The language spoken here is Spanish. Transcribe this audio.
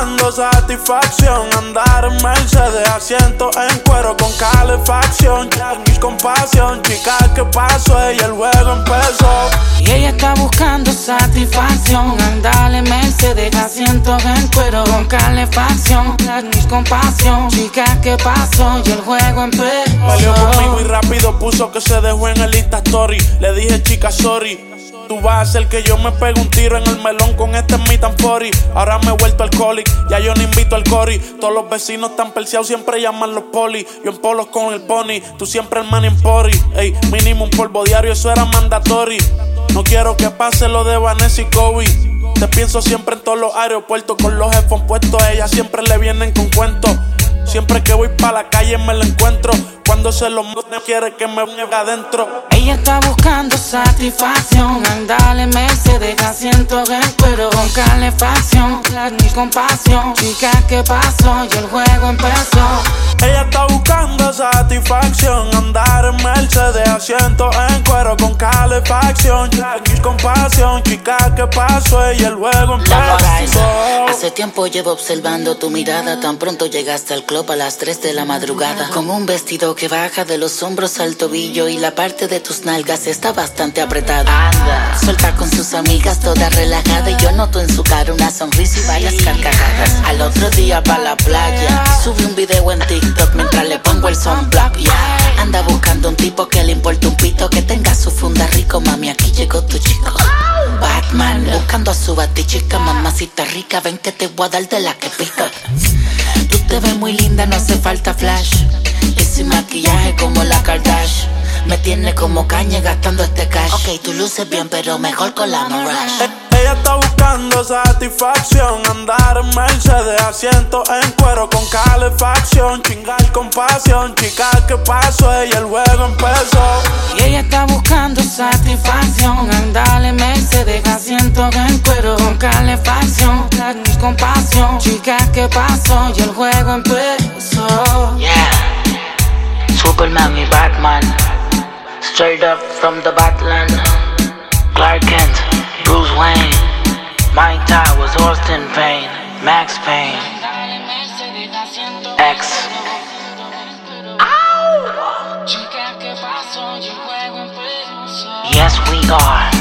buscando satisfacción. Andar en Mercedes, asiento en cuero con calefacción. Con pasión, chica, ¿qué pasó? Y el juego empezó. Y ella está buscando satisfacción. Andar en Mercedes, asiento en cuero con calefacción. Con pasión, chica, ¿qué pasó? Y el juego empezó. Peleó conmigo y rápido puso que se dejó en el Insta Story. Le dije, chica, sorry. Tú vas a hacer que yo me pegue un tiro en el melón con este meet and 40. Ahora me he vuelto alcoholic, ya yo no invito al cori. Todos los vecinos están perseados, siempre llaman los poli. Yo en polos con el pony, tú siempre el man en pori. Ey, mínimo un polvo diario, eso era mandatory. No quiero que pase lo de Vanessa y Kobe. Te pienso siempre en todos los aeropuertos con los headphones puestos. A ella siempre le vienen con cuentos. Siempre que voy pa' la calle me la encuentro. Cuando se lo quiere que me venga adentro. Ella está buscando satisfacción. Andar en Mercedes, asiento en cuero con calefacción. Con pasión, chica, ¿qué pasó? Y el juego empezó. Ella está buscando satisfacción. Andar en Mercedes, asiento en cuero con calefacción. Con pasión, chica, ¿qué pasó? Y el juego empezó. Hace tiempo llevo observando tu mirada. Tan pronto llegaste al club a las 3 de la madrugada. Con un vestido que baja de los hombros al tobillo y la parte de tus nalgas está bastante apretada. Anda. Suelta con sus amigas toda relajada y yo noto en su cara una sonrisa y varias carcajadas. Al otro día pa' la playa, sube un video en TikTok mientras le pongo el sunblock. Yeah. Anda buscando un tipo que le importe un pito, que tenga su funda rico. Mami, aquí llegó tu chico. Batman, buscando a su batichica. Mamacita rica, ven que te voy a dar de la que pica. Tú te ves muy linda, no hace falta flash. Y sin maquillaje como la Kardashian. Me tiene como caña gastando este cash. Ok, tú luces bien, pero mejor con la Mirage. Ella está buscando satisfacción. Andar en Mercedes, asiento en cuero con calefacción. Chingar con pasión, chica, ¿qué pasó? Y el juego empezó. Y ella está buscando satisfacción. Andar en Mercedes, asiento en cuero con calefacción. Con pasión, chica, ¿qué pasó? Y el juego empezó. Yeah, Superman y Batman, straight up from the Batland. Clark Kent, Bruce Wayne, Mike Towers, Austin Payne, Max Payne, X. Yes, we are